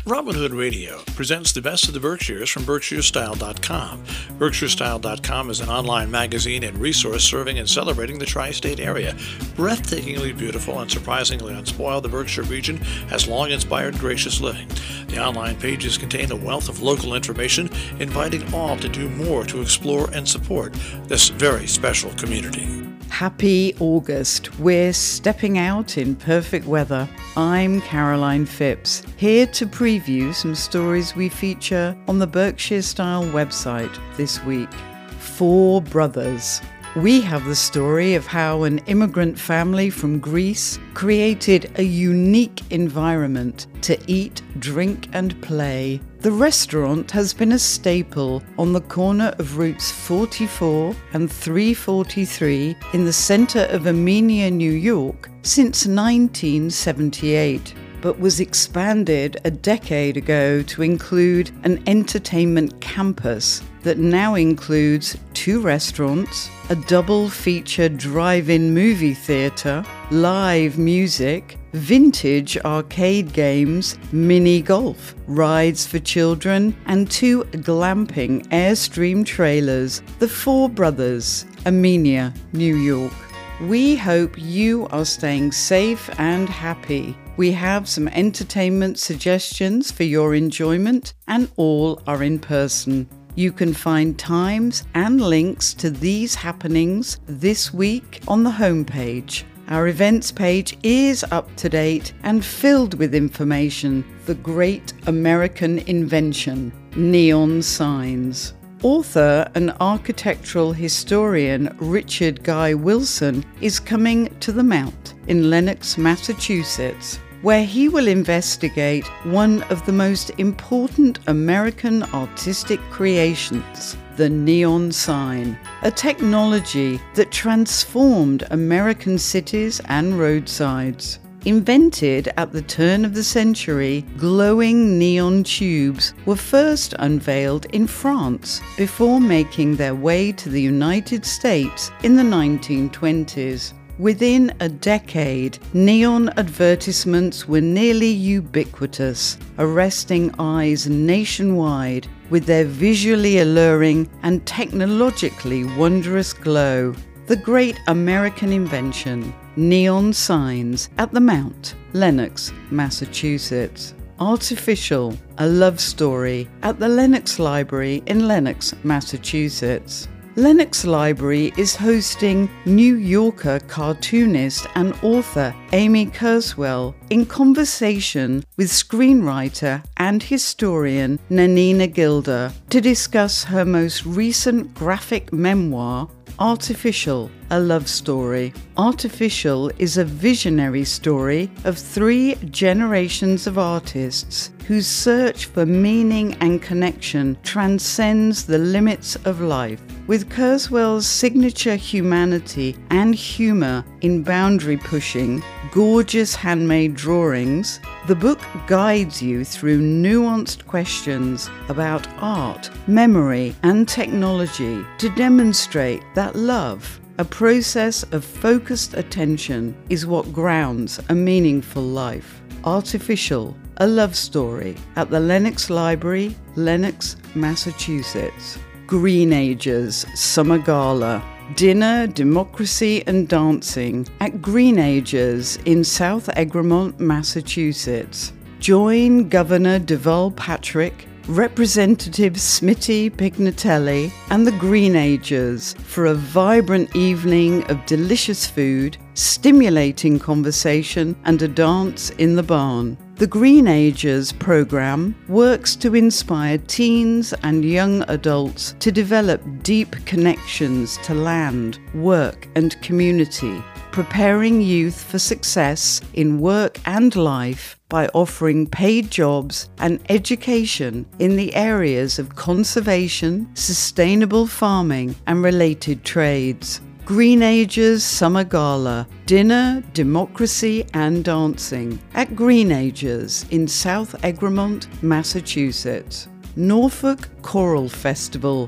Robin Hood Radio presents the best of the Berkshires from BerkshireStyle.com. BerkshireStyle.com is an online magazine and resource serving and celebrating the tri-state area. Breathtakingly beautiful and surprisingly unspoiled, the Berkshire region has long inspired gracious living. The online pages contain a wealth of local information, inviting all to do more to explore and support this very special community. Happy August. We're stepping out in perfect weather. I'm Caroline Phipps, here to preview some stories we feature on the Berkshire Style website this week. Four Brothers. We have the story of how an immigrant family from Greece created a unique environment to eat, drink, and play. The restaurant has been a staple on the corner of routes 44 and 343 in the center of Amenia, New York, since 1978, but was expanded a decade ago to include an entertainment campus that now includes 2 restaurants, a double-feature drive-in movie theater, live music, vintage arcade games, mini golf, rides for children, and 2 glamping Airstream trailers, the Four Brothers, Amenia, New York. We hope you are staying safe and happy. We have some entertainment suggestions for your enjoyment, and all are in person. You can find times and links to these happenings this week on the homepage. Our events page is up to date and filled with information. The great American invention, neon signs. Author and architectural historian Richard Guy Wilson is coming to the Mount in Lenox, Massachusetts, where he will investigate one of the most important American artistic creations, the neon sign, a technology that transformed American cities and roadsides. Invented at the turn of the century, glowing neon tubes were first unveiled in France before making their way to the United States in the 1920s. Within a decade, neon advertisements were nearly ubiquitous, arresting eyes nationwide with their visually alluring and technologically wondrous glow. The great American invention, neon signs at the Mount, Lenox, Massachusetts. Artificial, a love story at the Lenox Library in Lenox, Massachusetts. Lenox Library is hosting New Yorker cartoonist and author Amy Kurzweil in conversation with screenwriter and historian Nanina Gilder to discuss her most recent graphic memoir, Artificial, a love story. Artificial is a visionary story of 3 generations of artists whose search for meaning and connection transcends the limits of life. With Kurzweil's signature humanity and humor in boundary-pushing, gorgeous handmade drawings, the book guides you through nuanced questions about art, memory, and technology to demonstrate that love, a process of focused attention, is what grounds a meaningful life. Artificial, a love story at the Lenox Library, Lenox, Massachusetts. Greenagers Summer Gala. Dinner, democracy and dancing at Greenagers in South Egremont, Massachusetts. Join Governor Deval Patrick, Representative Smitty Pignatelli and the Greenagers for a vibrant evening of delicious food, stimulating conversation and a dance in the barn. The Greenagers program works to inspire teens and young adults to develop deep connections to land, work, and community, preparing youth for success in work and life by offering paid jobs and education in the areas of conservation, sustainable farming, and related trades. Greenagers Summer Gala, dinner, democracy and dancing at Greenagers in South Egremont, Massachusetts. Norfolk Choral Festival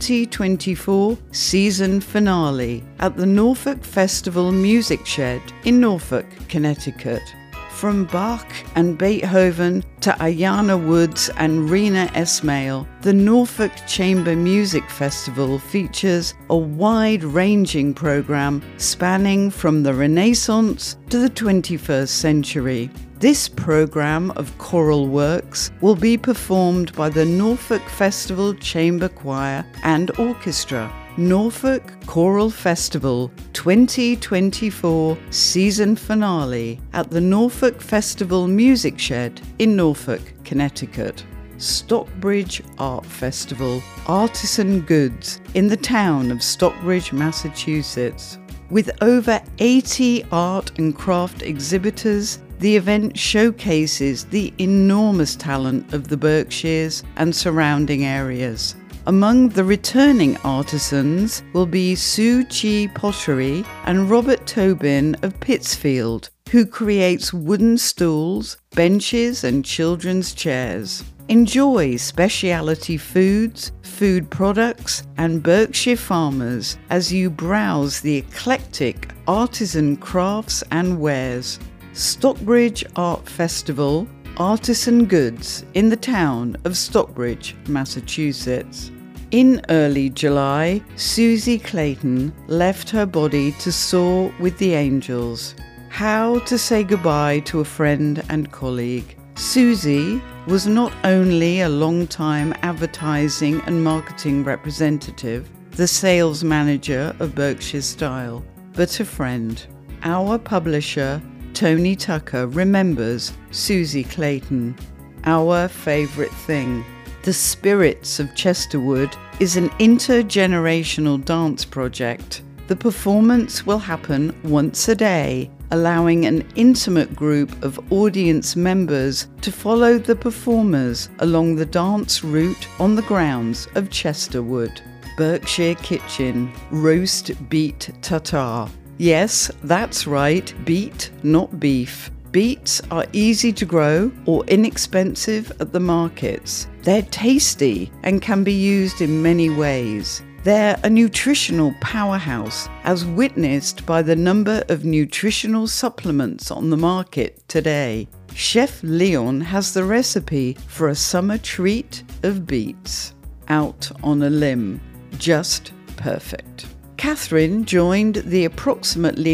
2024 season finale at the Norfolk Festival Music Shed in Norfolk, Connecticut. From Bach and Beethoven to Ayana Woods and Rena Esmail, the Norfolk Chamber Music Festival features a wide-ranging program spanning from the Renaissance to the 21st century. This program of choral works will be performed by the Norfolk Festival Chamber Choir and Orchestra. Norfolk Choral Festival 2024 season finale at the Norfolk Festival Music Shed in Norfolk, Connecticut. Stockbridge Art Festival, artisan goods in the town of Stockbridge, Massachusetts. With over 80 art and craft exhibitors, the event showcases the enormous talent of the Berkshires and surrounding areas. Among the returning artisans will be Sue Chi Pottery and Robert Tobin of Pittsfield, who creates wooden stools, benches and children's chairs. Enjoy specialty foods, food products and Berkshire farmers as you browse the eclectic artisan crafts and wares. Stockbridge Art Festival, artisan goods in the town of Stockbridge, Massachusetts. In early July, Susie Clayton left her body to soar with the angels. How to say goodbye to a friend and colleague. Susie was not only a long-time advertising and marketing representative, the sales manager of Berkshire Style, but a friend. Our publisher, Tony Tucker, remembers Susie Clayton. Our favourite thing. The Spirits of Chesterwood is an intergenerational dance project. The performance will happen once a day, allowing an intimate group of audience members to follow the performers along the dance route on the grounds of Chesterwood. Berkshire Kitchen, roast beet tartare. Yes, that's right, beet, not beef. Beets are easy to grow or inexpensive at the markets. They're tasty and can be used in many ways. They're a nutritional powerhouse, as witnessed by the number of nutritional supplements on the market today. Chef Leon has the recipe for a summer treat of beets. Out on a limb. Just perfect. Catherine joined the approximately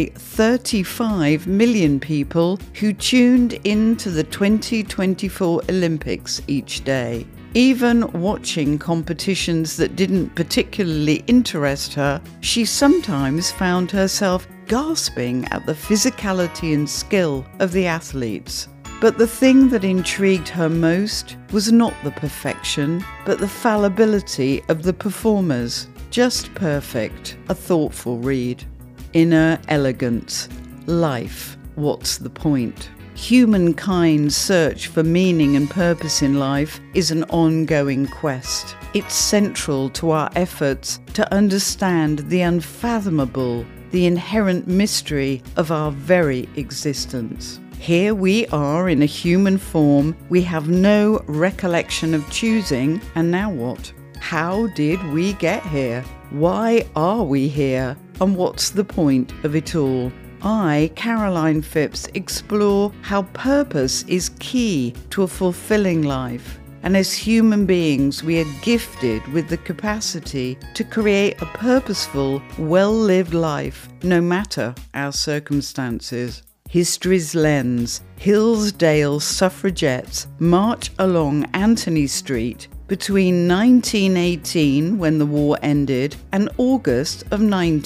35 million people who tuned into the 2024 Olympics each day. Even watching competitions that didn't particularly interest her, she sometimes found herself gasping at the physicality and skill of the athletes. But the thing that intrigued her most was not the perfection, but the fallibility of the performers. Just perfect, a thoughtful read. Inner elegance. Life, what's the point? Humankind's search for meaning and purpose in life is an ongoing quest. It's central to our efforts to understand the unfathomable, the inherent mystery of our very existence. Here we are in a human form, we have no recollection of choosing, and now what? How did we get here? Why are we here? And what's the point of it all? I, Caroline Phipps, explore how purpose is key to a fulfilling life. And as human beings, we are gifted with the capacity to create a purposeful, well-lived life, no matter our circumstances. History's lens. Hillsdale suffragettes march along Anthony Street between 1918, when the war ended, and August of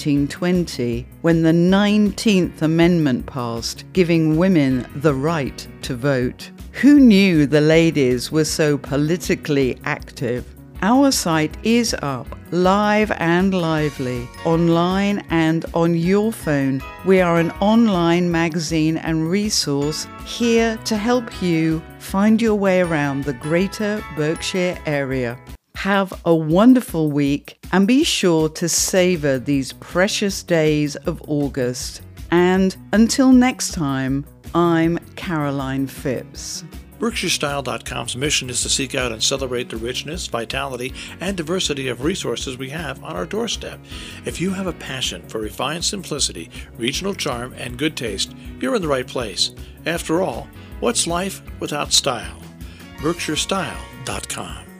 1920, when the 19th Amendment passed, giving women the right to vote. Who knew the ladies were so politically active? Our site is up, live and lively, online and on your phone. We are an online magazine and resource here to help you find your way around the greater Berkshire area. Have a wonderful week and be sure to savor these precious days of August. And until next time, I'm Caroline Phipps. BerkshireStyle.com's mission is to seek out and celebrate the richness, vitality, and diversity of resources we have on our doorstep. If you have a passion for refined simplicity, regional charm, and good taste, you're in the right place. After all, what's life without style? BerkshireStyle.com.